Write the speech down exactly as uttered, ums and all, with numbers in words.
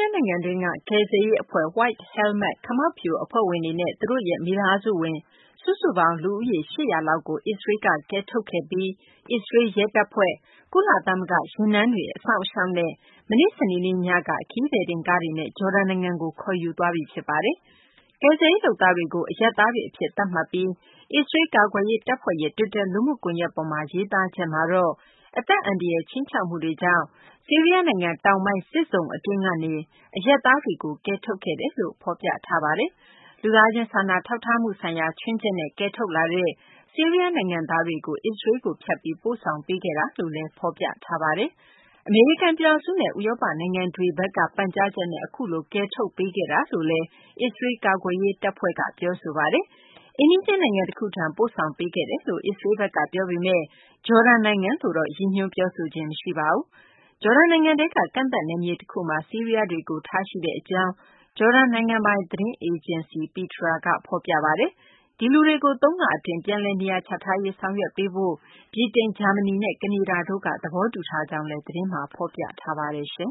းယားနိုင်ငံတွင်းကကယ်ဆယ်ရေးအဖွဲ့ White Helmet ခမောက်ဖြူအဖွဲ့ဝင်တွေနဲ့သူတို့ရဲ့မိသားစုဝင်စုစုပေါင်းလူဦးရေ၈၀၀လောက်ကိုအစ္စရေးကကယ်ထုတ်ခဲ့ပြီးအစ္စရေးရဲတပ်ဖွဲ့၊ကုလသမဂ္ဂယာဉ်တန်းတွေအစောင့်အရှောက်နဲ့မနေ့စနေနေ့ညကခရီးသည်တင်ကားတွေနဲ့ဂျော်ဒန်နိုင်ငံကိုခေါ်ယူသွားပြီဖြစ်ပါတယ်။ကယ်ဆယ်ရေးလုပ်သားတွေကိုအရပ်သားတွေအဖြစ်သတ်မှတ်ပြီးအစ္စရေးကာကွယ်ရေးတပ်ဖွဲ့ရဲ့တွစ်တာလူမှုကွန်ရက်ပေါ်မှာရေးသားချက်မှာတော့အသက်အန္တရာယ်ခြိမ်းခြောက်မှုတွေကြောင့်ဆီးရီးယားနိုင်ငံတောင်ပိုင်းစစ်ဇုံအတွင်းကနေအရပ်သားတွေကိုကယ်ထုတ်ခဲ့တယ်လို့ဖော်ပြထားပါတယ်။လူသားချင်းစာနာထောက်ထားမှုဆိုင်ရာချွင်းချက်နဲ့ကယ်ထုတ်လာတဲ့ဆီးရီးယားနိုင်ငံသားတွေကိုအစ္စရေးကိုဖြတ်ပြီးပို့ဆောင်ပေးခဲ့တာလို့လည်းဖော်ပြထားပါတယ်။အမေရိကန်ပြည်ထောင်စုနဲ့ဥရောပနိုင်ငံတွေဘက်ကပန်ကြားချက်နဲ့အခုလိုကယ်ထုတ်ပေးခဲ့တာလို့လည်းအစ္စရေးကာကွယ်ရေးတပ်ဖွဲ့ကပြောဆိုပါတယ်။အိမ်နီးချင်းနိုင်ငံတခုထံပို့ဆောင်ပေးခဲ့တယ်လို့အစ္စရေးဘက်ကပြောပေမယ့်ဂျော်ဒန်နိုင်ငံလို့တော့ရည်ညွှန်းပြောဆိုခြင်းမရှိပါဘူး။ဂျော်ဒန်နိုင်ငံထဲကကန့်သတ်နယ်မြေတခုမှာဆီးရီးယားတွေကိုထားရှိတဲ့အကြောင်းဂျော်ဒန်နိုင်ငံပိုင်သတင်းအေဂျင်စီ Petra ကဖော်ပြပါတယ်။ဒီလူတွေကိုသုံးလအတွင်းပြန်လည်နေရာချထားရေးဆောင်ရွက်ပေးဖို့ဗြိတိန်၊ဂျာမနီနဲ့ကနေဒါတို့ကသဘောတူထားကြောင်းလည်းသတင်းမှာဖော်ပြထားပါတယ်ရှင်